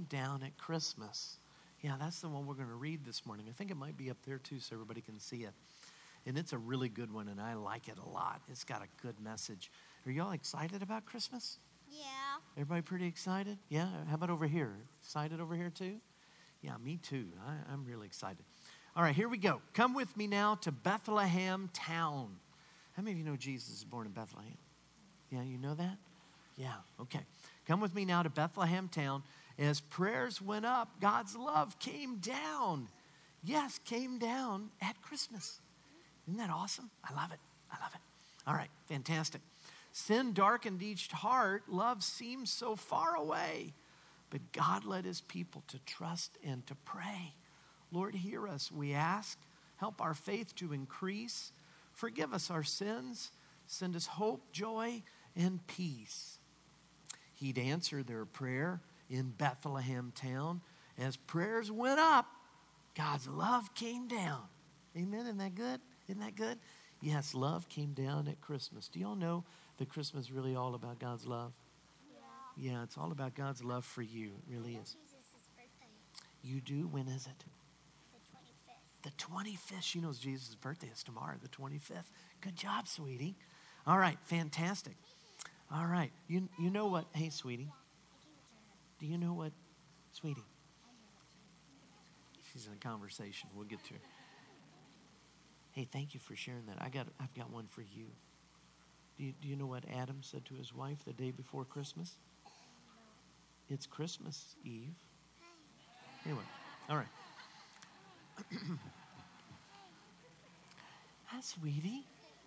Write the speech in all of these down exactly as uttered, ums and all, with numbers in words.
down at Christmas. Yeah, that's the one we're going to read this morning. I think it might be up there too so everybody can see it. And it's a really good one, and I like it a lot. It's got a good message. Are y'all excited about Christmas? Yeah. Everybody pretty excited? Yeah? How about over here? Excited over here too? Yeah, me too. I, I'm really excited. All right, here we go. Come with me now to Bethlehem town. How many of you know Jesus is born in Bethlehem? Yeah, you know that? Yeah, okay. Come with me now to Bethlehem town. As prayers went up, God's love came down. Yes, came down at Christmas. Isn't that awesome? I love it. I love it. All right, fantastic. Sin darkened each heart. Love seems so far away. But God led his people to trust and to pray. Lord, hear us, we ask. Help our faith to increase. Forgive us our sins. Send us hope, joy, and peace. He'd answer their prayer in Bethlehem town. As prayers went up, God's love came down. Amen. Isn't that good? Isn't that good? Yes, love came down at Christmas. Do y'all know that Christmas is really all about God's love? Yeah. Yeah, it's all about God's love for you. It really is. Jesus' birthday. You do? When is it? The twenty-fifth. The twenty-fifth. She knows Jesus' birthday is tomorrow, the twenty-fifth. Good job, sweetie. All right, fantastic. All right. You you know what? Hey, sweetie. Do you know what? Sweetie. She's in a conversation. We'll get to her. Hey, thank you for sharing that. I got, I've got one for you. Do you, do you know what Adam said to his wife the day before Christmas? It's Christmas Eve. Anyway, all right. Hi, sweetie.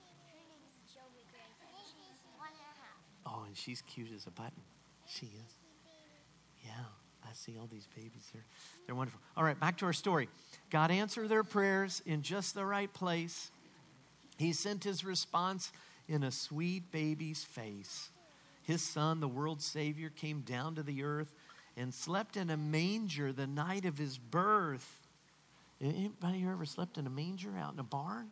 Oh, and she's cute as a button. She is. Yeah, I see all these babies here. They're wonderful. All right, back to our story. God answered their prayers in just the right place. He sent his response in a sweet baby's face. His son, the world's Savior, came down to the earth and slept in a manger the night of his birth. Anybody here ever slept in a manger out in a barn?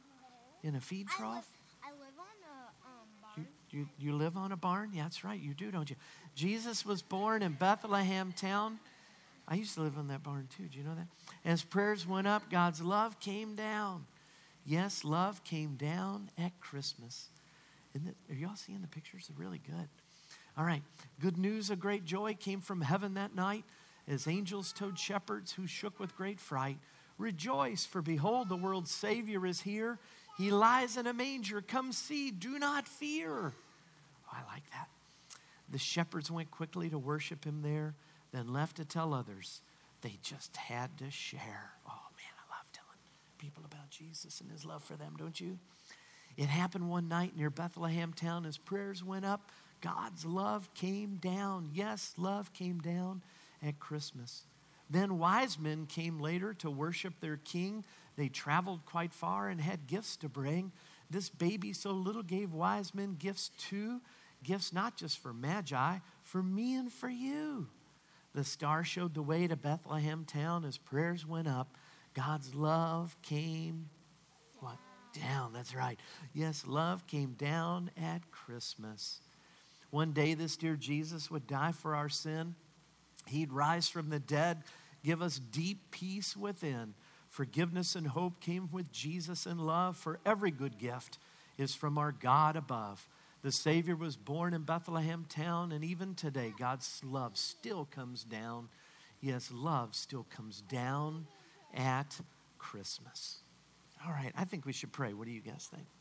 In a feed trough? I live, I live on a um, barn. You, you, you live on a barn? Yeah, that's right. You do, don't you? Jesus was born in Bethlehem town. I used to live in that barn too. Do you know that? As prayers went up, God's love came down. Yes, love came down at Christmas. Isn't it, are y'all seeing the pictures? They're really good. All right. Good news of great joy came from heaven that night as angels told shepherds who shook with great fright, rejoice, for behold, the world's Savior is here. He lies in a manger. Come see, do not fear. Oh, I like that. The shepherds went quickly to worship him there, then left to tell others. They just had to share. Oh, man, I love telling people about Jesus and his love for them, don't you? It happened one night near Bethlehem town. As prayers went up, God's love came down. Yes, love came down at Christmas. Then wise men came later to worship their king. They traveled quite far and had gifts to bring. This baby so little gave wise men gifts too. Gifts not just for Magi, for me and for you. The star showed the way to Bethlehem town. As prayers went up, God's love came what? Down. That's right. Yes, love came down at Christmas. One day this dear Jesus would die for our sin. He'd rise from the dead, give us deep peace within. Forgiveness and hope came with Jesus and love, for every good gift is from our God above. The Savior was born in Bethlehem town, and even today, God's love still comes down. Yes, love still comes down at Christmas. All right, I think we should pray. What do you guys think?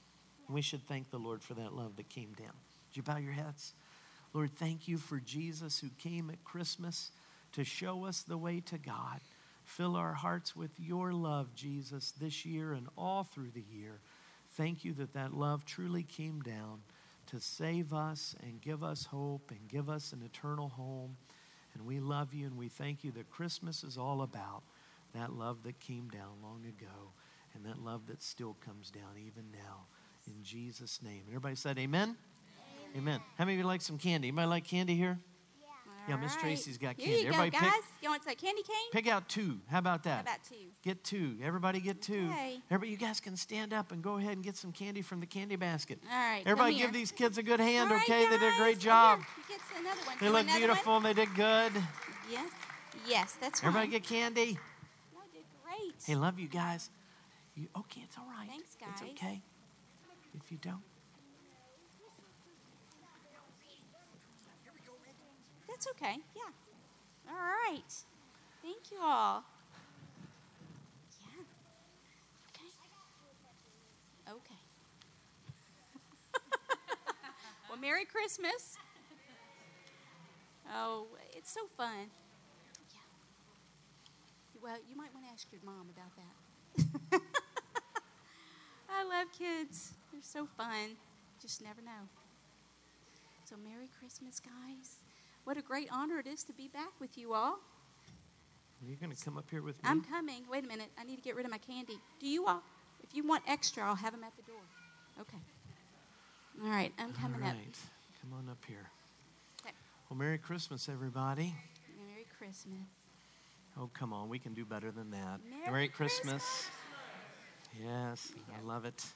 We should thank the Lord for that love that came down. Would you bow your heads? Lord, thank you for Jesus who came at Christmas to show us the way to God. Fill our hearts with your love, Jesus, this year and all through the year. Thank you that that love truly came down to save us and give us hope and give us an eternal home. And we love you and we thank you that Christmas is all about that love that came down long ago and that love that still comes down even now. In Jesus' name. Everybody said amen? Amen. Amen. How many of you like some candy? Anybody like candy here? Yeah, Miss right. Tracy's got candy. Here you Everybody go, guys. pick, You want some candy cane? pick out two. How about that? How about two? Get two. Everybody get two. Okay. Everybody, you guys can stand up and go ahead and get some candy from the candy basket. All right. Everybody come give here. these kids a good hand, All right, okay? They did a great guys. job. Oh, here, you get another one. They You look want another beautiful. one? They did good. Yes. Yes, that's Everybody fine. get candy? No, did great. Hey, love you guys. You, okay, it's all right. Thanks, It's guys. okay if you don't. That's okay. Yeah. All right. Thank you all. Yeah. Okay. Okay. Well, Merry Christmas. Oh, it's so fun. Yeah. Well, you might want to ask your mom about that. I love kids. They're so fun. Just never know. So Merry Christmas, guys. What a great honor it is to be back with you all. You're going to come up here with me? I'm coming. Wait a minute. I need to get rid of my candy. Do you all? If you want extra, I'll have them at the door. Okay. All right. I'm coming all right. up. Come on up here. Okay. Well, Merry Christmas, everybody. Merry Christmas. Oh, come on. We can do better than that. Merry, Merry Christmas. Christmas. Yes, I love it.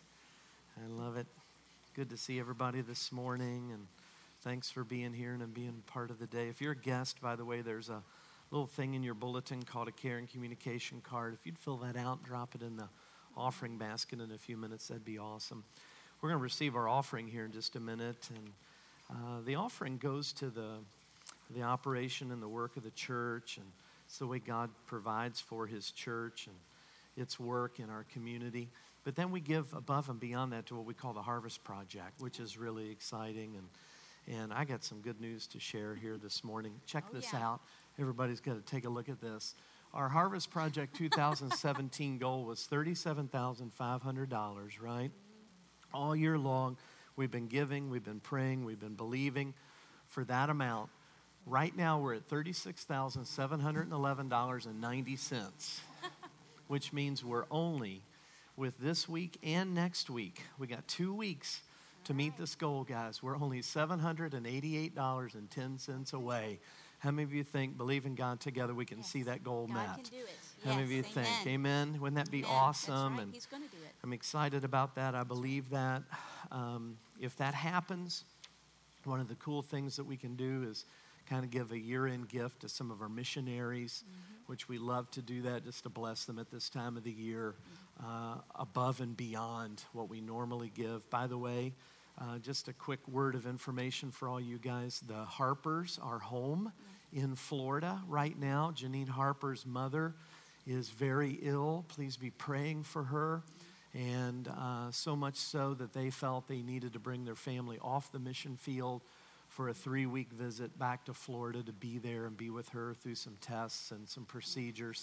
I love it. Good to see everybody this morning, and thanks for being here and being part of the day. If you're a guest, by the way, there's a little thing in your bulletin called a care and communication card. If you'd fill that out, drop it in the offering basket in a few minutes, that'd be awesome. We're going to receive our offering here in just a minute, and uh, the offering goes to the the operation and the work of the church, and it's the way God provides for His church and its work in our community. But then we give above and beyond that to what we call the Harvest Project, which is really exciting. And and I got some good news to share here this morning. Check Oh, this yeah. out. Everybody's got to take a look at this. Our Harvest Project two thousand seventeen goal was thirty-seven thousand five hundred dollars, right? All year long, we've been giving, we've been praying, we've been believing for that amount. Right now, we're at thirty-six thousand seven hundred eleven dollars and ninety cents, which means we're only, with this week and next week, we got two weeks to meet this goal, guys. We're only seven hundred eighty-eight dollars and ten cents away. How many of you think, believe in God together, we can Yes. see that goal God met? can do it. How many of Yes, you think? amen. Amen? Wouldn't that be Amen. awesome? That's right. And He's going to do it. I'm excited about that. I believe that. Um, if that happens, one of the cool things that we can do is kind of give a year-end gift to some of our missionaries, mm-hmm. which we love to do that just to bless them at this time of the year, mm-hmm. uh, above and beyond what we normally give. By the way, uh, just a quick word of information for all you guys. The Harpers are home mm-hmm. in Florida right now. Janine Harper's mother is very ill. Please be praying for her. And uh, so much so that they felt they needed to bring their family off the mission field for a three-week visit back to Florida to be there and be with her through some tests and some procedures.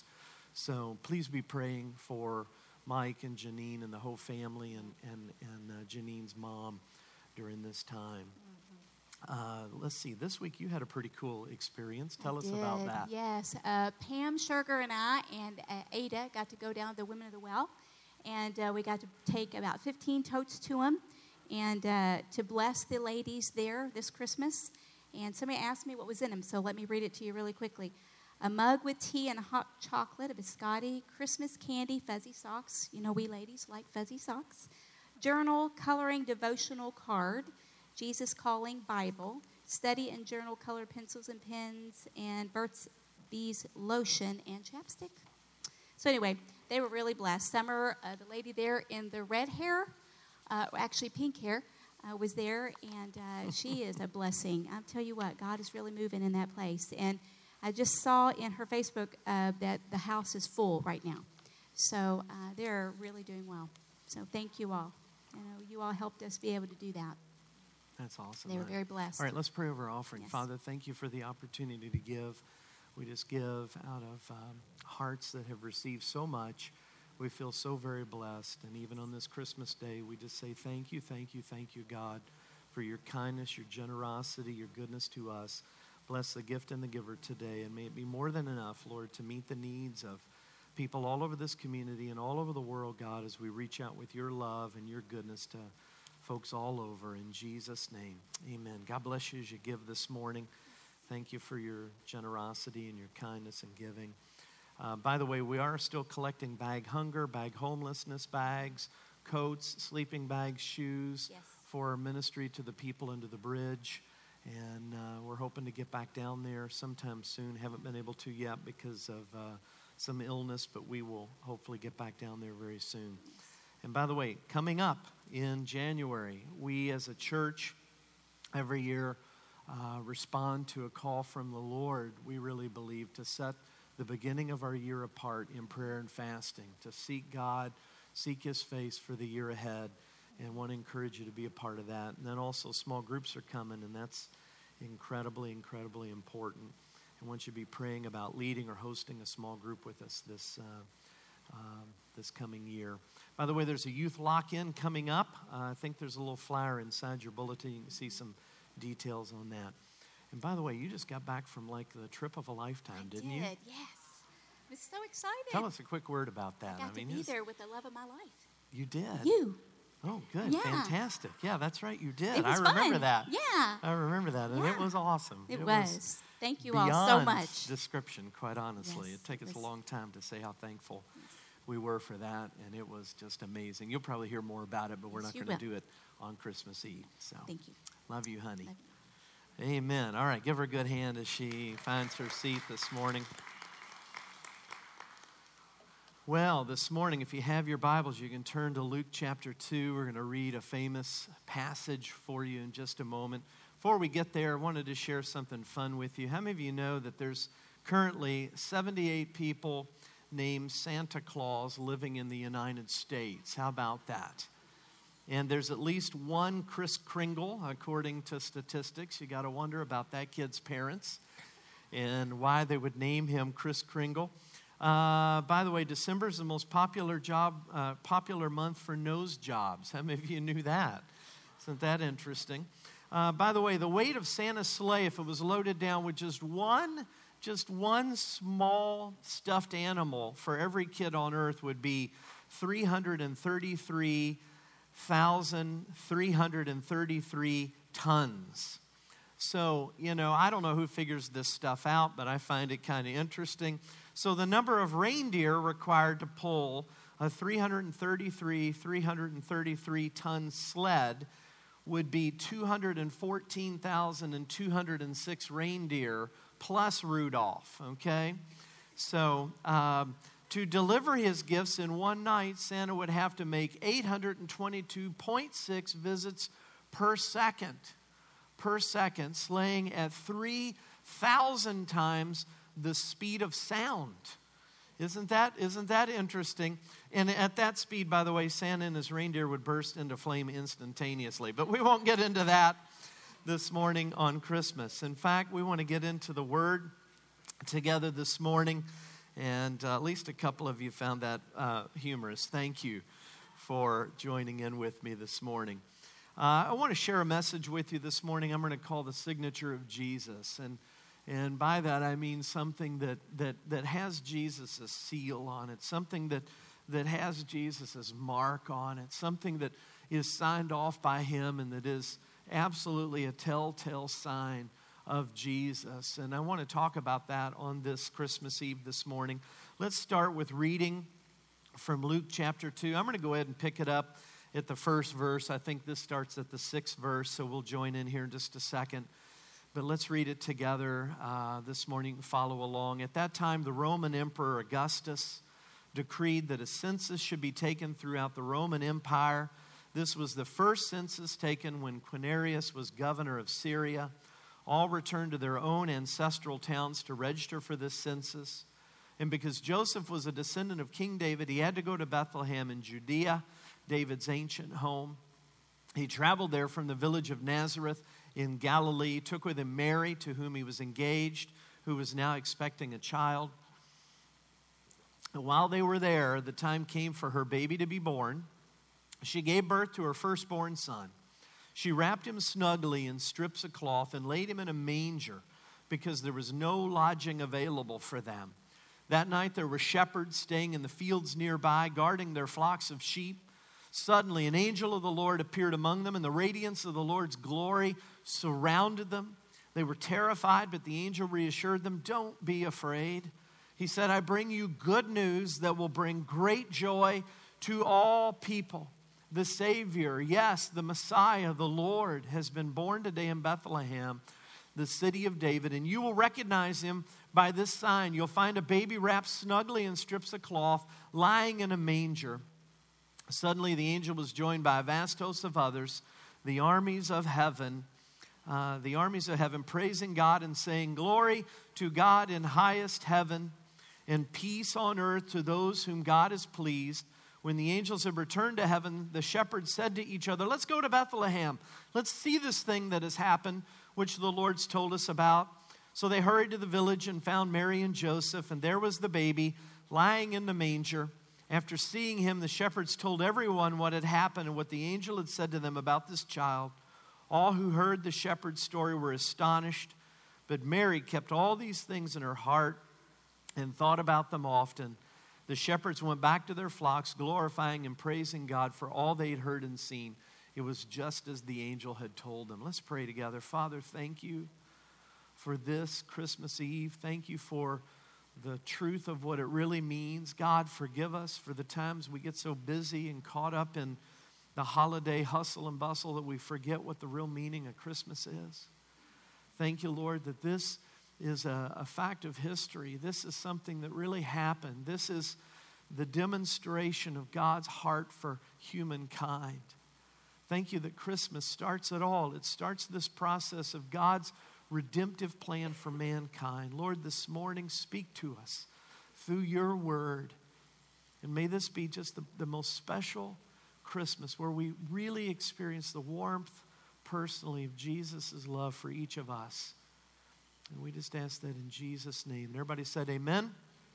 So please be praying for Mike and Janine and the whole family and, and, and uh, Janine's mom during this time. Uh, let's see, this week you had a pretty cool experience. Tell I us did, about that. Yes. Uh, Pam Sugar and I and uh, Ada got to go down to the Women of the Well, and uh, we got to take about fifteen totes to them and uh, to bless the ladies there this Christmas. And somebody asked me what was in them, so let me read it to you really quickly. A mug with tea and hot chocolate, a biscotti, Christmas candy, fuzzy socks. You know we ladies like fuzzy socks. Journal, coloring, devotional card, Jesus Calling Bible, study and journal colored pencils and pens, and Burt's Bees lotion and chapstick. So anyway, they were really blessed. Summer, uh, the lady there in the red hair, uh, actually pink hair, uh, was there, and uh, she is a blessing. I'll tell you what, God is really moving in that place. And I just saw in her Facebook uh, that the house is full right now. So uh, they're really doing well. So thank you all. You know, you all helped us be able to do that. That's awesome. They were right? very blessed. All right, let's pray over our offering. Yes. Father, thank you for the opportunity to give. We just give out of um, hearts that have received so much. We feel so very blessed. And even on this Christmas day, we just say thank you, thank you, thank you, God, for your kindness, your generosity, your goodness to us. Bless the gift and the giver today. And may it be more than enough, Lord, to meet the needs of people all over this community and all over the world, God, as we reach out with your love and your goodness to folks all over. In Jesus' name, amen. God bless you as you give this morning. Thank you for your generosity and your kindness in giving. Uh, by the way, we are still collecting bag hunger, bag homelessness bags, coats, sleeping bags, shoes Yes. for our ministry to the people under the bridge. And uh, we're hoping to get back down there sometime soon. Haven't been able to yet because of uh, some illness, but we will hopefully get back down there very soon. And by the way, coming up in January, we as a church every year uh, respond to a call from the Lord, we really believe, to set the beginning of our year apart in prayer and fasting, to seek God, seek His face for the year ahead. And want to encourage you to be a part of that. And then also small groups are coming, and that's incredibly, incredibly important. I want you to be praying about leading or hosting a small group with us this uh, um, this coming year. By the way, there's a youth lock-in coming up. Uh, I think there's a little flyer inside your bulletin. You can see some details on that. And by the way, you just got back from like the trip of a lifetime, I didn't did, you? Yes. I was so excited. Tell us a quick word about that. I got I mean, to be it's- there with the love of my life. You did. You. Oh, good. Yeah. Fantastic. Yeah, that's right. You did. It was I remember fun. that. Yeah. I remember that. And it Yeah. was awesome. It, was. Thank you all beyond so much. description, quite honestly. Yes, It'd take it us a was- long time to say how thankful we were for that. And it was just amazing. You'll probably hear more about it, but we're Yes, not you going to will. do it on Christmas Eve. So Thank you. love you, honey. Love Amen. All right. Give her a good hand as she finds her seat this morning. Well, this morning, if you have your Bibles, you can turn to Luke chapter two. We're going to read a famous passage for you in just a moment. Before we get there, I wanted to share something fun with you. How many of you know that there's currently seventy-eight people named Santa Claus living in the United States? How about that? And there's at least one Kris Kringle, according to statistics. You got to wonder about that kid's parents and why they would name him Kris Kringle. Uh, by the way, December is the most popular job, uh, popular month for nose jobs. How many of you knew that? Isn't that interesting? Uh, by the way, the weight of Santa's sleigh, if it was loaded down with just one, just one small stuffed animal for every kid on earth, would be three hundred thirty-three thousand three hundred thirty-three tons. So, you know, I don't know who figures this stuff out, but I find it kind of interesting. So the number of reindeer required to pull a three hundred thirty-three, three hundred thirty-three ton sled would be two hundred fourteen thousand two hundred six reindeer plus Rudolph, okay? So um, to deliver his gifts in one night, Santa would have to make eight hundred twenty-two point six visits per second. per second, slaying at three thousand times the speed of sound. Isn't that, isn't that interesting? And at that speed, by the way, Santa and his reindeer would burst into flame instantaneously. But we won't get into that this morning on Christmas. In fact, we want to get into the Word together this morning. And uh, at least a couple of you found that uh, humorous. Thank you for joining in with me this morning. Uh, I want to share a message with you this morning I'm going to call the signature of Jesus. And and by that I mean something that that that has Jesus' seal on it, something that, that has Jesus' mark on it, something that is signed off by him and that is absolutely a telltale sign of Jesus. And I want to talk about that on this Christmas Eve this morning. Let's start with reading from Luke chapter two. I'm going to go ahead and pick it up at the first verse. I think this starts at the sixth verse, so we'll join in here in just a second. But let's read it together uh, this morning. Follow along. At that time, the Roman Emperor Augustus decreed that a census should be taken throughout the Roman Empire. This was the first census taken when Quirinius was governor of Syria. All returned to their own ancestral towns to register for this census. And because Joseph was a descendant of King David, he had to go to Bethlehem in Judea, David's ancient home. He traveled there from the village of Nazareth in Galilee, took with him Mary, to whom he was engaged, who was now expecting a child. And while they were there, the time came for her baby to be born. She gave birth to her firstborn son. She wrapped him snugly in strips of cloth and laid him in a manger because there was no lodging available for them. That night there were shepherds staying in the fields nearby, guarding their flocks of sheep. Suddenly, an angel of the Lord appeared among them, and the radiance of the Lord's glory surrounded them. They were terrified, but the angel reassured them, "Don't be afraid." He said, "I bring you good news that will bring great joy to all people. the Savior, yes, the Messiah, the Lord, has been born today in Bethlehem, the city of David. And you will recognize him by this sign. You'll find a baby wrapped snugly in strips of cloth, lying in a manger. Suddenly the angel was joined by a vast host of others, the armies of heaven, uh, the armies of heaven, praising God and saying, "Glory to God in highest heaven, and peace on earth to those whom God is pleased." When the angels had returned to heaven, the shepherds said to each other, "Let's go to Bethlehem. Let's see this thing that has happened, which the Lord's told us about." So they hurried to the village and found Mary and Joseph, and there was the baby lying in the manger. After seeing him, the shepherds told everyone what had happened and what the angel had said to them about this child. All who heard the shepherd's story were astonished, but Mary kept all these things in her heart and thought about them often. The shepherds went back to their flocks, glorifying and praising God for all they had heard and seen. It was just as the angel had told them. Let's pray together. Father, thank you for this Christmas Eve. Thank you for the truth of what it really means. God, forgive us for the times we get so busy and caught up in the holiday hustle and bustle that we forget what the real meaning of Christmas is. Thank you, Lord, that this is a, a fact of history. This is something that really happened. This is the demonstration of God's heart for humankind. Thank you that Christmas starts it all. It starts this process of God's redemptive plan for mankind. Lord, this morning, speak to us through your word. And may this be just the, the most special Christmas where we really experience the warmth personally of Jesus' love for each of us. And we just ask that in Jesus' name. And everybody said amen.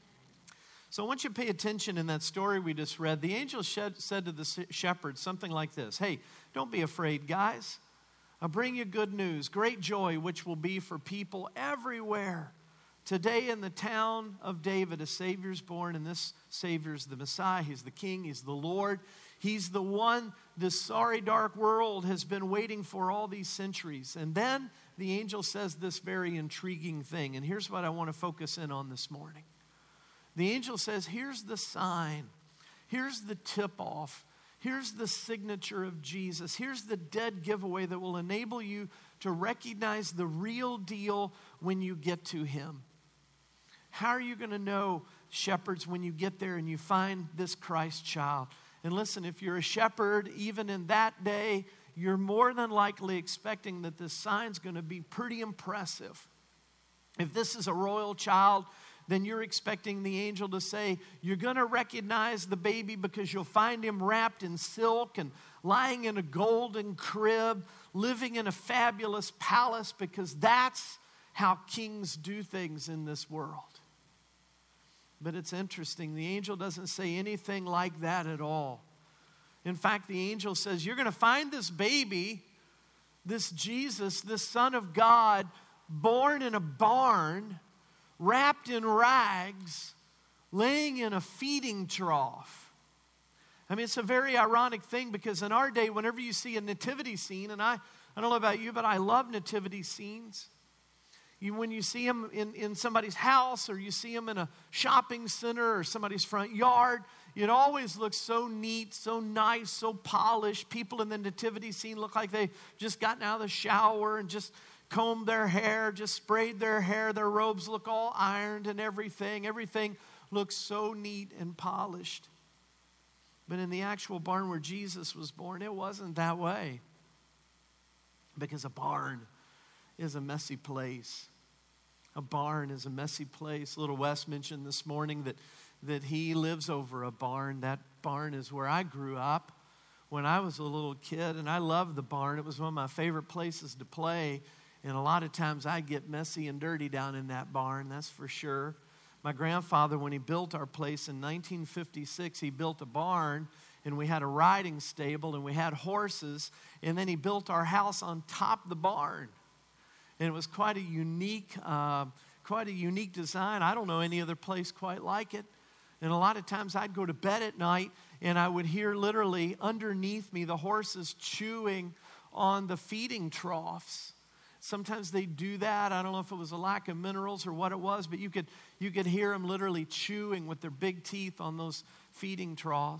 So I want you to pay attention in that story we just read. The angel shed, said to the shepherds something like this. "Hey, don't be afraid, guys. I'll bring you good news, great joy, which will be for people everywhere. Today in the town of David, a Savior's born, and this Savior's the Messiah. He's the King. He's the Lord. He's the one this sorry, dark world has been waiting for all these centuries." And then the angel says this very intriguing thing. And here's what I want to focus in on this morning. The angel says, here's the sign. Here's the tip-off. Here's the signature of Jesus. Here's the dead giveaway that will enable you to recognize the real deal when you get to him. How are you going to know, shepherds, when you get there and you find this Christ child? And listen, if you're a shepherd, even in that day, you're more than likely expecting that this sign's going to be pretty impressive. If this is a royal child, then you're expecting the angel to say, you're going to recognize the baby because you'll find him wrapped in silk and lying in a golden crib, living in a fabulous palace, because that's how kings do things in this world. But it's interesting. The angel doesn't say anything like that at all. In fact, the angel says, you're going to find this baby, this Jesus, this Son of God, born in a barn, wrapped in rags, laying in a feeding trough. I mean, it's a very ironic thing because in our day, whenever you see a nativity scene, and I, I don't know about you, but I love nativity scenes. You, when you see them in, in somebody's house or you see them in a shopping center or somebody's front yard, it always looks so neat, so nice, so polished. People in the nativity scene look like they just gotten out of the shower and just combed their hair, just sprayed their hair. Their robes look all ironed and everything. Everything looks so neat and polished. But in the actual barn where Jesus was born, it wasn't that way. Because a barn is a messy place. A barn is a messy place. Little Wes mentioned this morning that, that he lives over a barn. That barn is where I grew up when I was a little kid, and I loved the barn. It was one of my favorite places to play, and a lot of times I'd get messy and dirty down in that barn, that's for sure. My grandfather, when he built our place in nineteen fifty-six, he built a barn, and we had a riding stable, and we had horses, and then he built our house on top of the barn. And it was quite a unique, uh, quite a unique design. I don't know any other place quite like it. And a lot of times I'd go to bed at night and I would hear literally underneath me the horses chewing on the feeding troughs. Sometimes they do that. I don't know if it was a lack of minerals or what it was, but you could you could hear them literally chewing with their big teeth on those feeding troughs.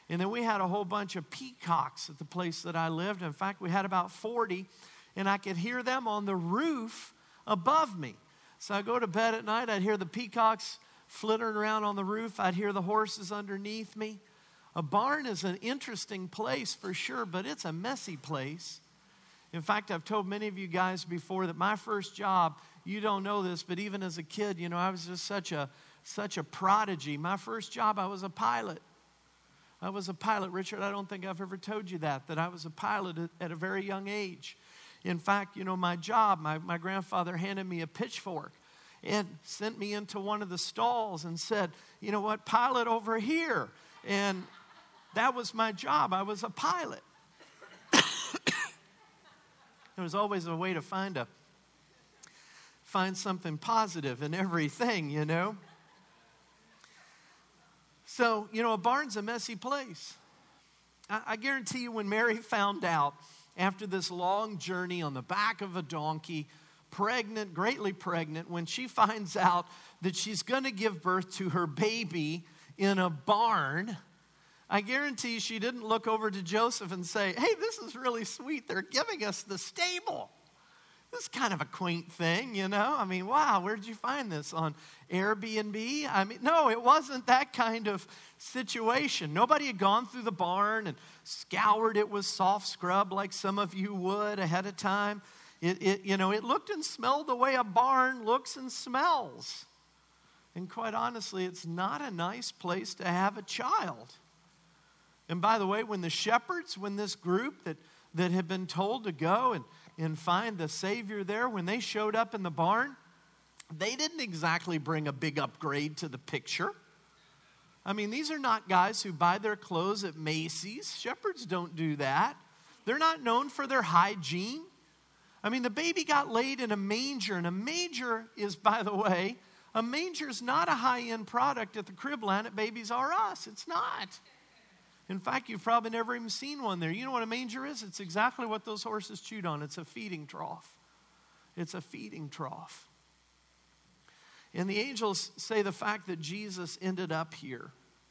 And then we had a whole bunch of peacocks at the place that I lived. In fact, we had about forty, and I could hear them on the roof above me. So I go to bed at night, I'd hear the peacocks flittering around on the roof. I'd hear the horses underneath me. A barn is an interesting place for sure, but it's a messy place. In fact, I've told many of you guys before that my first job, you don't know this, but even as a kid, you know, I was just such a such a prodigy. My first job, I was a pilot. I was a pilot. Richard, I don't think I've ever told you that, that I was a pilot at, at a very young age. In fact, you know, my job, my, my grandfather handed me a pitchfork and sent me into one of the stalls and said, you know what, pilot over here. And that was my job. I was a pilot. There was always a way to find a find something positive in everything, you know. So, you know, a barn's a messy place. I, I guarantee you when Mary found out after this long journey on the back of a donkey, pregnant, greatly pregnant, when she finds out that she's going to give birth to her baby in a barn, I guarantee she didn't look over to Joseph and say, hey, this is really sweet. They're giving us the stable. This is kind of a quaint thing, you know. I mean, wow, where did you find this? On Airbnb? I mean, no, it wasn't that kind of situation. Nobody had gone through the barn and scoured it with soft scrub like some of you would ahead of time. It, it, you know, it looked and smelled the way a barn looks and smells. And quite honestly, it's not a nice place to have a child. And by the way, when the shepherds, when this group that, that had been told to go and and find the Savior there, when they showed up in the barn, they didn't exactly bring a big upgrade to the picture. I mean, these are not guys who buy their clothes at Macy's. Shepherds don't do that. They're not known for their hygiene. I mean, the baby got laid in a manger, and a manger is, by the way, a manger is not a high-end product at the Cribland at Babies R Us. It's not. In fact, you've probably never even seen one there. You know what a manger is? It's exactly what those horses chewed on. It's a feeding trough. It's a feeding trough. And the angels say the fact that Jesus ended up here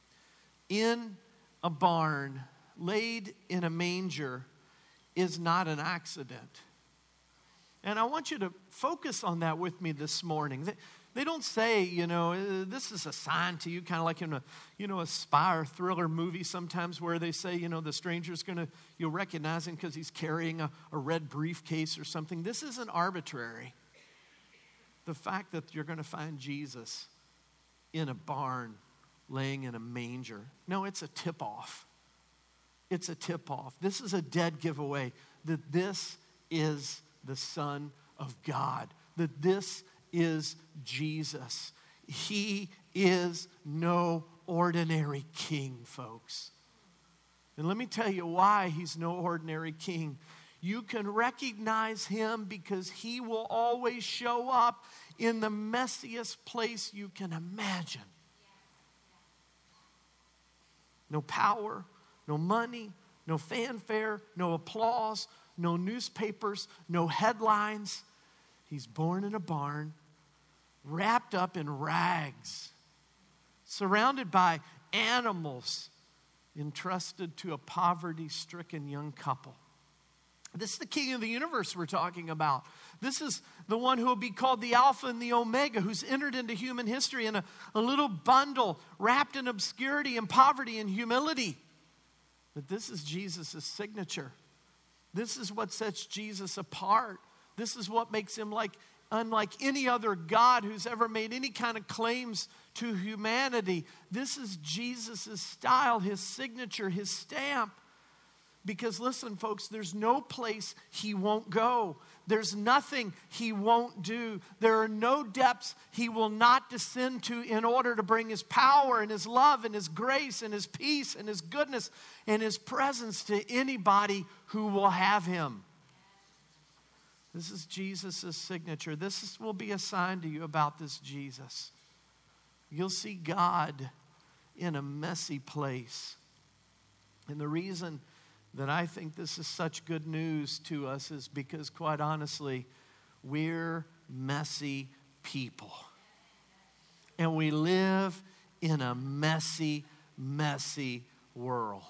in a barn, laid in a manger, is not an accident. And I want you to focus on that with me this morning. They, they don't say, you know, this is a sign to you, kind of like in a, you know, a spy or thriller movie sometimes where they say, you know, the stranger's going to, you'll recognize him because he's carrying a, a red briefcase or something. This isn't arbitrary. The fact that you're going to find Jesus in a barn laying in a manger. No, it's a tip-off. It's a tip-off. This is a dead giveaway that this is the Son of God, that this is Jesus. He is no ordinary king, folks. And let me tell you why he's no ordinary king. You can recognize him because he will always show up in the messiest place you can imagine. No power, no money, no fanfare, no applause, no newspapers, no headlines. He's born in a barn, wrapped up in rags, surrounded by animals, entrusted to a poverty-stricken young couple. This is the King of the universe we're talking about. This is the one who will be called the Alpha and the Omega, who's entered into human history in a, a little bundle wrapped in obscurity and poverty and humility. But this is Jesus' signature. This is what sets Jesus apart. This is what makes him like unlike any other God who's ever made any kind of claims to humanity. This is Jesus' style, his signature, his stamp. Because listen, folks, there's no place he won't go. There's nothing he won't do. There are no depths he will not descend to in order to bring his power and his love and his grace and his peace and his goodness and his presence to anybody who will have him. This is Jesus' signature. This is, will be a sign to you about this Jesus. You'll see God in a messy place. And the reason that I think this is such good news to us is because, quite honestly, we're messy people. And we live in a messy, messy world.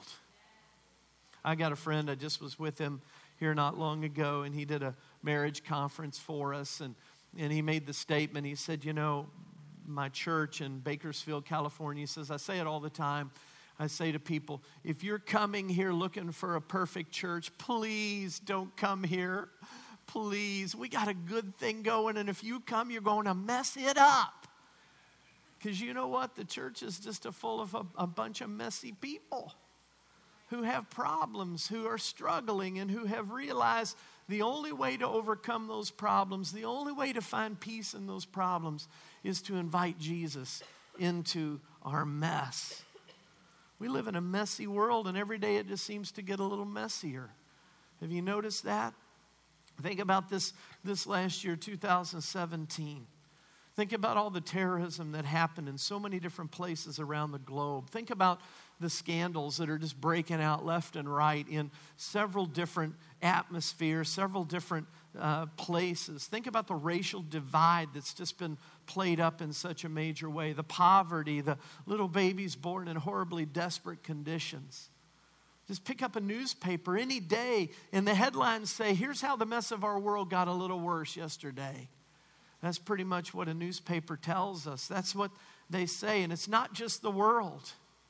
I got a friend, I just was with him here not long ago, and he did a marriage conference for us, and, and he made the statement, he said, you know, my church in Bakersfield, California, he says, I say it all the time, I say to people, if you're coming here looking for a perfect church, please don't come here. Please, we got a good thing going, and if you come, you're going to mess it up. Because you know what? The church is just a full of a, a bunch of messy people who have problems, who are struggling, and who have realized the only way to overcome those problems, the only way to find peace in those problems is to invite Jesus into our mess. We live in a messy world, and every day it just seems to get a little messier. Have you noticed that? Think about this, this last year, two thousand seventeen. Think about all the terrorism that happened in so many different places around the globe. Think about the scandals that are just breaking out left and right in several different atmospheres, several different uh, places. Think about the racial divide that's just been played up in such a major way. The poverty, the little babies born in horribly desperate conditions. Just pick up a newspaper any day and the headlines say, here's how the mess of our world got a little worse yesterday. That's pretty much what a newspaper tells us. That's what they say. And it's not just the world.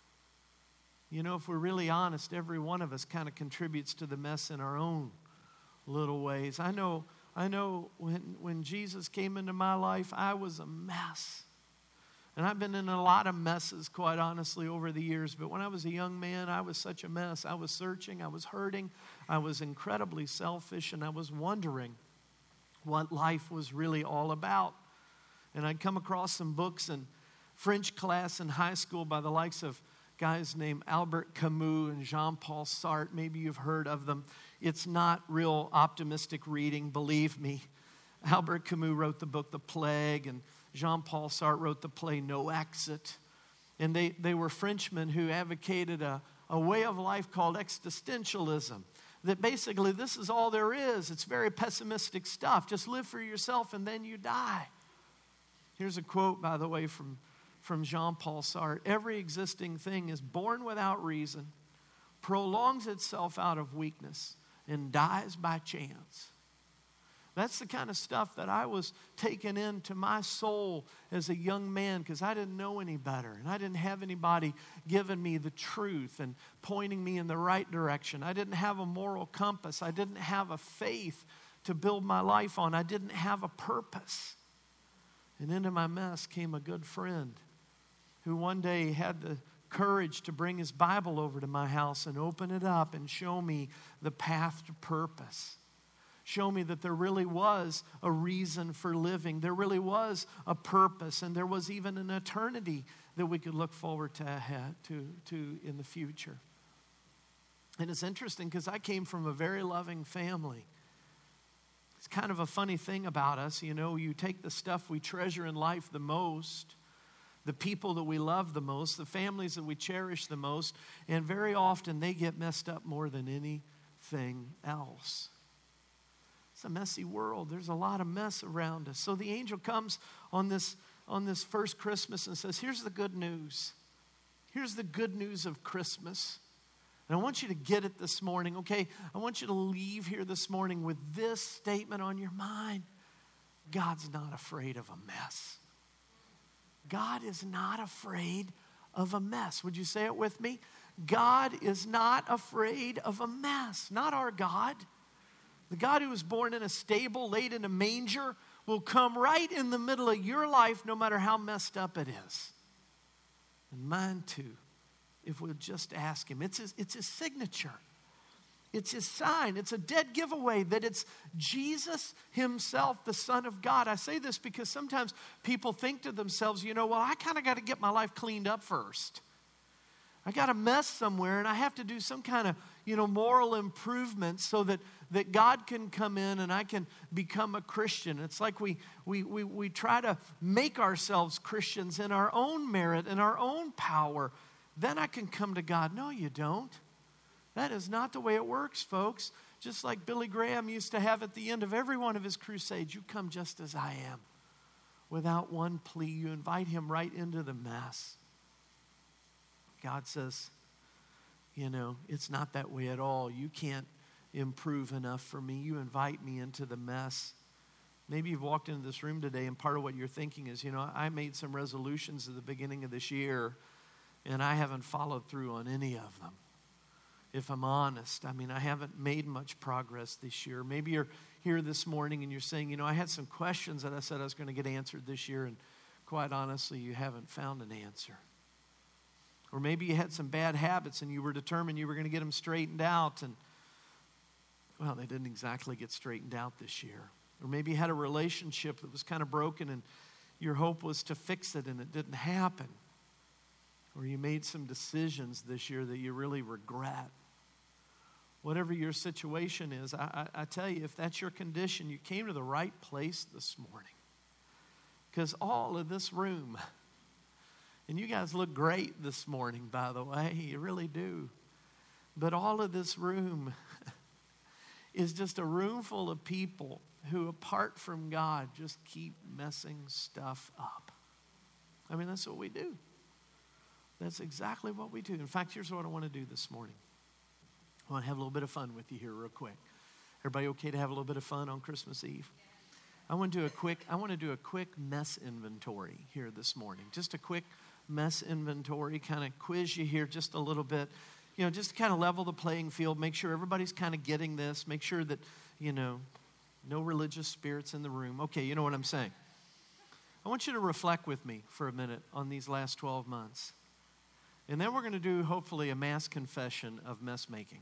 You know, if we're really honest, every one of us kind of contributes to the mess in our own little ways. I know, I know when, when Jesus came into my life, I was a mess. And I've been in a lot of messes, quite honestly, over the years. But when I was a young man, I was such a mess. I was searching. I was hurting. I was incredibly selfish. And I was wondering what life was really all about. And I'd come across some books in French class in high school by the likes of guys named Albert Camus and Jean-Paul Sartre. Maybe you've heard of them. It's not real optimistic reading, believe me. Albert Camus wrote the book The Plague, and Jean-Paul Sartre wrote the play No Exit. And they, they were Frenchmen who advocated a, a way of life called existentialism. That basically this is all there is. It's very pessimistic stuff. Just live for yourself and then you die. Here's a quote, by the way, from, from Jean-Paul Sartre. Every existing thing is born without reason, prolongs itself out of weakness, and dies by chance. That's the kind of stuff that I was taking into my soul as a young man because I didn't know any better. And I didn't have anybody giving me the truth and pointing me in the right direction. I didn't have a moral compass. I didn't have a faith to build my life on. I didn't have a purpose. And into my mess came a good friend who one day had the courage to bring his Bible over to my house and open it up and show me the path to purpose. Show me that there really was a reason for living. There really was a purpose. And there was even an eternity that we could look forward to, ahead, to, to in the future. And it's interesting because I came from a very loving family. It's kind of a funny thing about us. You know, you take the stuff we treasure in life the most, the people that we love the most, the families that we cherish the most, and very often they get messed up more than anything else. It's a messy world. There's a lot of mess around us. So the angel comes on this, on this first Christmas and says, here's the good news. Here's the good news of Christmas. And I want you to get it this morning, okay? I want you to leave here this morning with this statement on your mind. God's not afraid of a mess. God is not afraid of a mess. Would you say it with me? God is not afraid of a mess. Not our God. The God who was born in a stable, laid in a manger, will come right in the middle of your life no matter how messed up it is. And mine too, if we'll just ask him. It's his, it's his signature. It's his sign. It's a dead giveaway that it's Jesus himself, the Son of God. I say this because sometimes people think to themselves, you know, well, I kind of got to get my life cleaned up first. I got a mess somewhere and I have to do some kind of, you know, moral improvement so that, that God can come in and I can become a Christian. It's like we, we, we, we try to make ourselves Christians in our own merit, in our own power. Then I can come to God. No, you don't. That is not the way it works, folks. Just like Billy Graham used to have at the end of every one of his crusades, you come just as I am. Without one plea, you invite him right into the mess. God says, you know, it's not that way at all. You can't improve enough for me. You invite me into the mess. Maybe you've walked into this room today and part of what you're thinking is, you know, I made some resolutions at the beginning of this year and I haven't followed through on any of them. If I'm honest, I mean, I haven't made much progress this year. Maybe you're here this morning and you're saying, you know, I had some questions that I said I was going to get answered this year, and quite honestly, you haven't found an answer. Or maybe you had some bad habits and you were determined you were going to get them straightened out, and, well, they didn't exactly get straightened out this year. Or maybe you had a relationship that was kind of broken and your hope was to fix it and it didn't happen. Or you made some decisions this year that you really regret. Whatever your situation is, I, I, I tell you, if that's your condition, you came to the right place this morning. Because all of this room, and you guys look great this morning, by the way, you really do. But all of this room is just a room full of people who, apart from God, just keep messing stuff up. I mean, that's what we do. That's exactly what we do. In fact, here's what I want to do this morning. I want to have a little bit of fun with you here real quick. Everybody okay to have a little bit of fun on Christmas Eve? I want to do a quick, I want to do a quick mess inventory here this morning. Just a quick mess inventory, kind of quiz you here just a little bit. You know, just to kind of level the playing field, make sure everybody's kind of getting this, make sure that, you know, no religious spirits in the room. Okay, you know what I'm saying. I want you to reflect with me for a minute on these last twelve months. And then we're going to do, hopefully, a mass confession of mess making.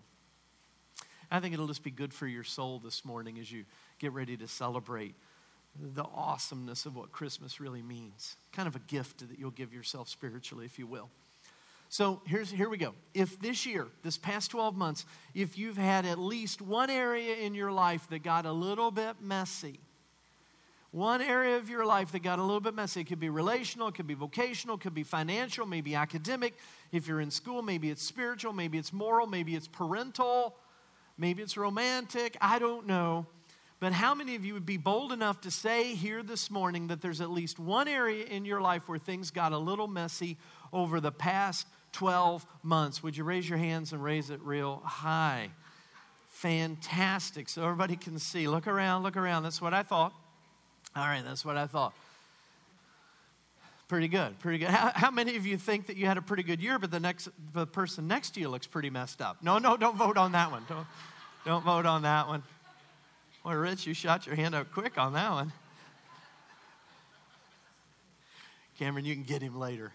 I think it'll just be good for your soul this morning as you get ready to celebrate the awesomeness of what Christmas really means. Kind of a gift that you'll give yourself spiritually, if you will. So here's here we go. If this year, this past twelve months, if you've had at least one area in your life that got a little bit messy, one area of your life that got a little bit messy. It could be relational, it could be vocational, it could be financial, maybe academic. If you're in school, maybe it's spiritual, maybe it's moral, maybe it's parental, maybe it's romantic. I don't know. But how many of you would be bold enough to say here this morning that there's at least one area in your life where things got a little messy over the past twelve months? Would you raise your hands and raise it real high? Fantastic. So everybody can see. Look around, look around. That's what I thought. All right, that's what I thought. Pretty good, pretty good. How, how many of you think that you had a pretty good year, but the next the person next to you looks pretty messed up? No, no, don't vote on that one. Don't, don't vote on that one. Boy, Rich, you shot your hand up quick on that one. Cameron, you can get him later.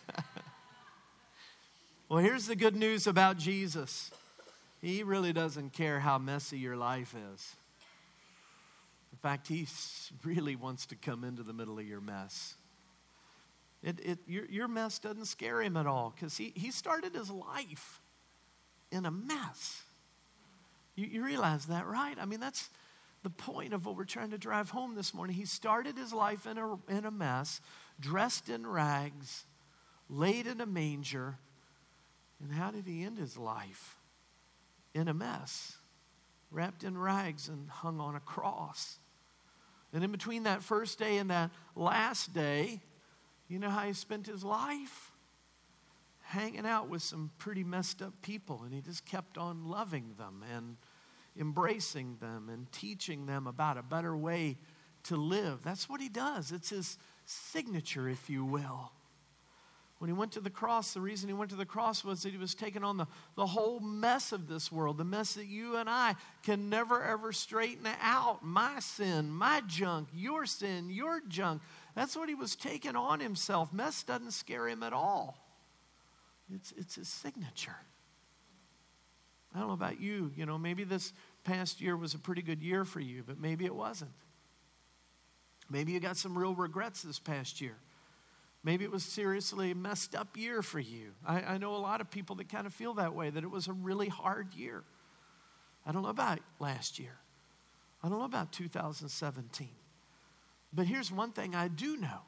Well, here's the good news about Jesus. He really doesn't care how messy your life is. In fact, he really wants to come into the middle of your mess. It, it, your, your mess doesn't scare him at all because he, he started his life in a mess. You, you realize that, right? I mean, that's the point of what we're trying to drive home this morning. He started his life in a, in a mess, dressed in rags, laid in a manger. And how did he end his life? In a mess, wrapped in rags and hung on a cross. And in between that first day and that last day, you know how he spent his life? Hanging out with some pretty messed up people. And he just kept on loving them and embracing them and teaching them about a better way to live. That's what he does. It's his signature, if you will. When he went to the cross, the reason he went to the cross was that he was taking on the, the whole mess of this world, the mess that you and I can never, ever straighten out. My sin, my junk, your sin, your junk. That's what he was taking on himself. Mess doesn't scare him at all. It's, it's his signature. I don't know about you. You know, maybe this past year was a pretty good year for you, but maybe it wasn't. Maybe you got some real regrets this past year. Maybe it was seriously a messed up year for you. I, I know a lot of people that kind of feel that way, that it was a really hard year. I don't know about last year. I don't know about two thousand seventeen. But here's one thing I do know.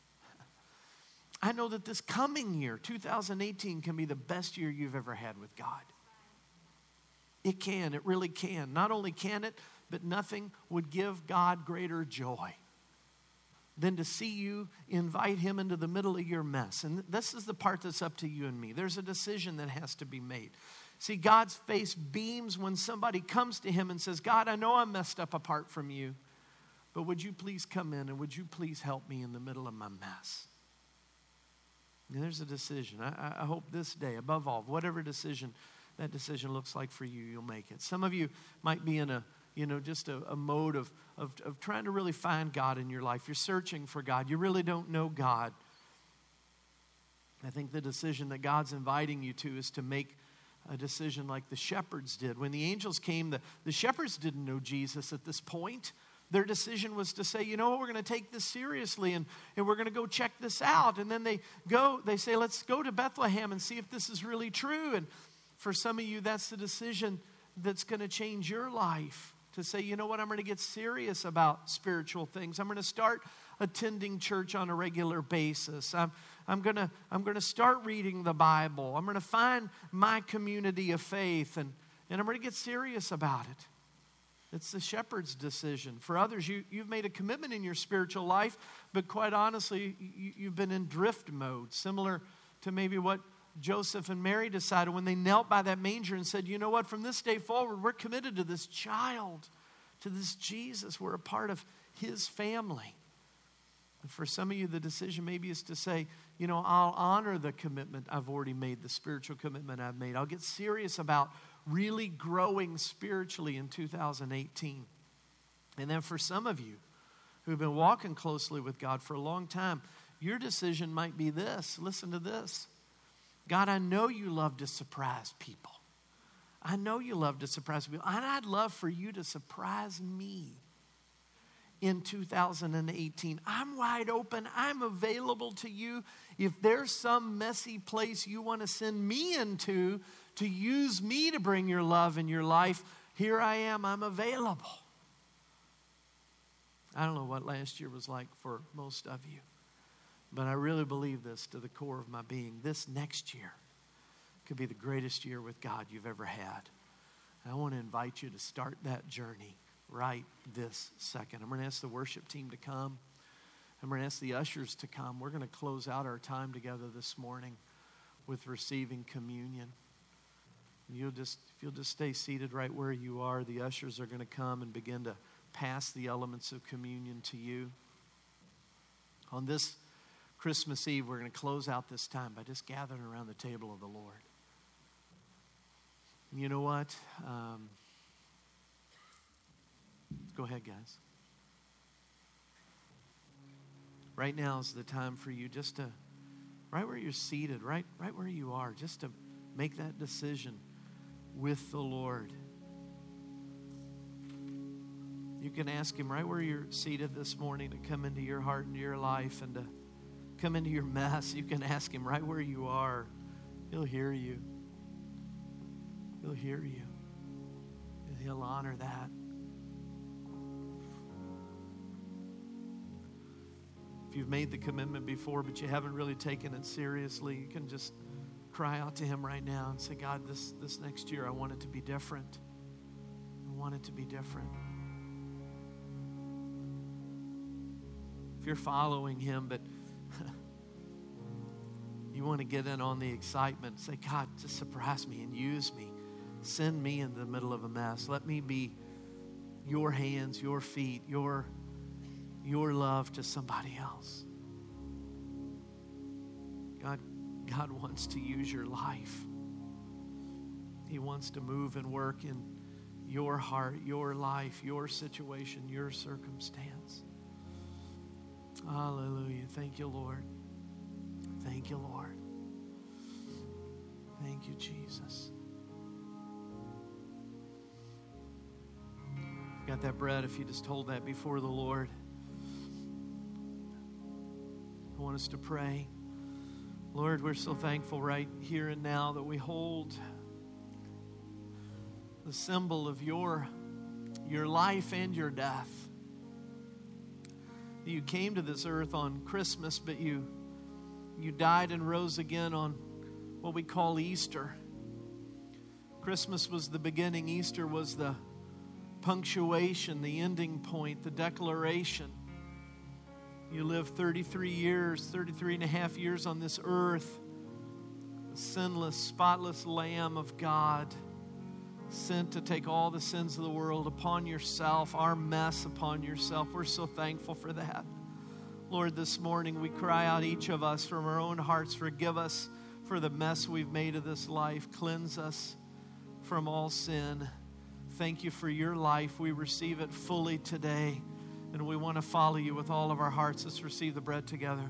I know that this coming year, two thousand eighteen, can be the best year you've ever had with God. It can. It really can. Not only can it, but nothing would give God greater joy than to see you invite him into the middle of your mess. And this is the part that's up to you and me. There's a decision that has to be made. See, God's face beams when somebody comes to him and says, God, I know I'm messed up apart from you, but would you please come in and would you please help me in the middle of my mess? And there's a decision. I, I hope this day, above all, whatever decision that decision looks like for you, you'll make it. Some of you might be in a, you know, just a, a mode of, of, of trying to really find God in your life. You're searching for God. You really don't know God. I think the decision that God's inviting you to is to make a decision like the shepherds did. When the angels came, the, the shepherds didn't know Jesus at this point. Their decision was to say, you know what, we're going to take this seriously and, and we're going to go check this out. And then they go, they say, let's go to Bethlehem and see if this is really true. And for some of you, that's the decision that's going to change your life. To say, you know what, I'm going to get serious about spiritual things. I'm going to start attending church on a regular basis. I'm, I'm going to I'm going to start reading the Bible. I'm going to find my community of faith, and, and I'm going to get serious about it. It's the shepherd's decision. For others, you, you've made a commitment in your spiritual life, but quite honestly, you, you've been in drift mode, similar to maybe what Joseph and Mary decided when they knelt by that manger and said, you know what, from this day forward, we're committed to this child, to this Jesus. We're a part of his family. And for some of you, the decision maybe is to say, you know, I'll honor the commitment I've already made, the spiritual commitment I've made. I'll get serious about really growing spiritually in two thousand eighteen. And then for some of you who've been walking closely with God for a long time, your decision might be this. Listen to this. God, I know you love to surprise people. I know you love to surprise people. And I'd love for you to surprise me in two thousand eighteen. I'm wide open. I'm available to you. If there's some messy place you want to send me into to use me to bring your love in your life, here I am. I'm available. I don't know what last year was like for most of you. But I really believe this to the core of my being. This next year could be the greatest year with God you've ever had. I want to invite you to start that journey right this second. I'm going to ask the worship team to come. I'm going to ask the ushers to come. We're going to close out our time together this morning with receiving communion. You'll just, if you'll just stay seated right where you are, the ushers are going to come and begin to pass the elements of communion to you. On this Christmas Eve, we're going to close out this time by just gathering around the table of the Lord. You know what? Um, go ahead, guys. Right now is the time for you just to, right where you're seated, right, right where you are, just to make that decision with the Lord. You can ask him right where you're seated this morning to come into your heart and your life and to come into your mess. You can ask him right where you are. He'll hear you. He'll hear you. And he'll honor that. If you've made the commitment before, but you haven't really taken it seriously, you can just cry out to him right now and say, God, this, this next year, I want it to be different. I want it to be different. If you're following him, but you want to get in on the excitement, say, God, just surprise me and use me. Send me in the middle of a mess. Let me be your hands, your feet, your, your love to somebody else. God, God wants to use your life. He wants to move and work in your heart, your life, your situation, your circumstance. Hallelujah. Thank you, Lord. Thank you, Lord. Thank you, Jesus. Got that bread, if you just hold that before the Lord. I want us to pray. Lord, we're so thankful right here and now that we hold the symbol of your, your life and your death. You came to this earth on Christmas, but you, you died and rose again on what we call Easter. Christmas was the beginning. Easter was the punctuation, the ending point, the declaration. You lived thirty-three years, thirty-three and a half years on this earth. The sinless, spotless Lamb of God, sent to take all the sins of the world upon yourself, our mess upon yourself. We're so thankful for that. Lord, this morning we cry out, each of us from our own hearts, forgive us for the mess we've made of this life. Cleanse us from all sin. Thank you for your life. We receive it fully today, and we want to follow you with all of our hearts. Let's receive the bread together.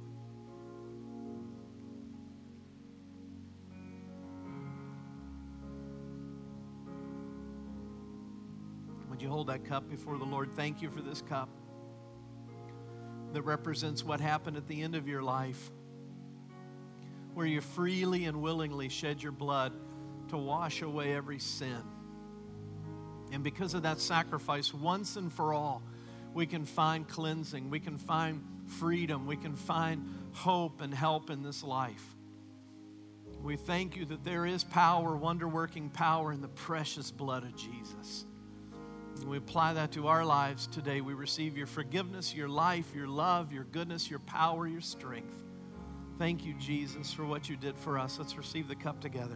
Would you hold that cup before the Lord? Thank you for this cup that represents what happened at the end of your life, where you freely and willingly shed your blood to wash away every sin. And because of that sacrifice, once and for all, we can find cleansing, we can find freedom, we can find hope and help in this life. We thank you that there is power, wonder-working power in the precious blood of Jesus. And we apply that to our lives today. We receive your forgiveness, your life, your love, your goodness, your power, your strength. Thank you, Jesus, for what you did for us. Let's receive the cup together.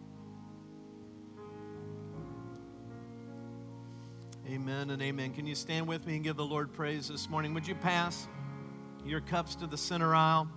Amen and amen. Can you stand with me and give the Lord praise this morning? Would you pass your cups to the center aisle?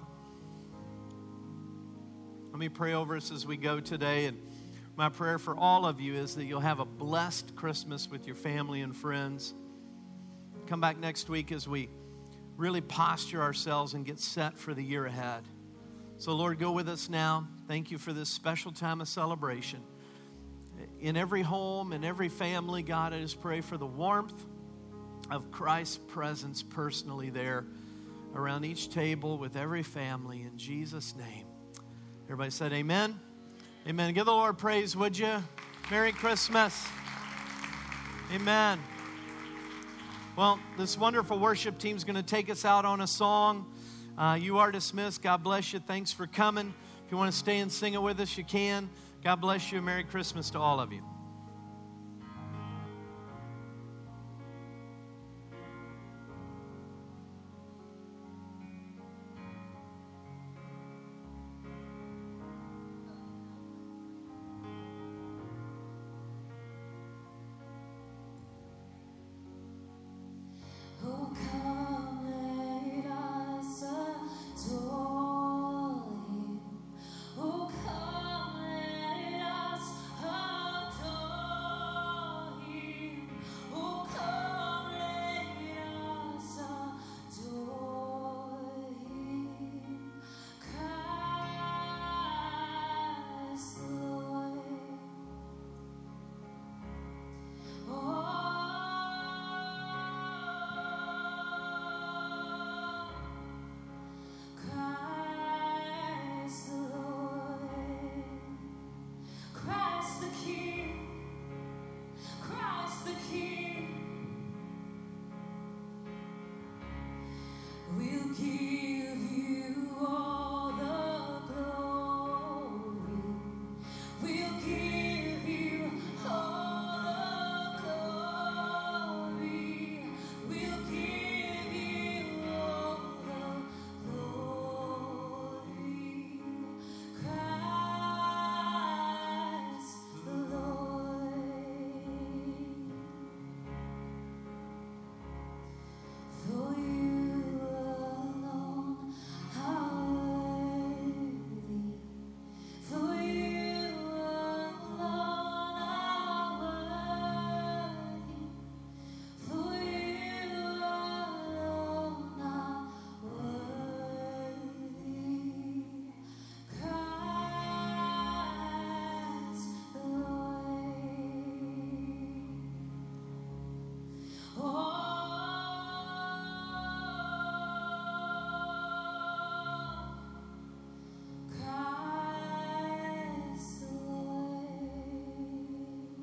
Let me pray over us as we go today. And my prayer for all of you is that you'll have a blessed Christmas with your family and friends. Come back next week as we really posture ourselves and get set for the year ahead. So, Lord, go with us now. Thank you for this special time of celebration. In every home, in every family, God, I just pray for the warmth of Christ's presence personally there around each table with every family. In Jesus' name. Everybody said amen. Amen. Give the Lord praise, would you? Merry Christmas. Amen. Well, this wonderful worship team is going to take us out on a song. Uh, you are dismissed. God bless you. Thanks for coming. If you want to stay and sing it with us, you can. God bless you. Merry Christmas to all of you.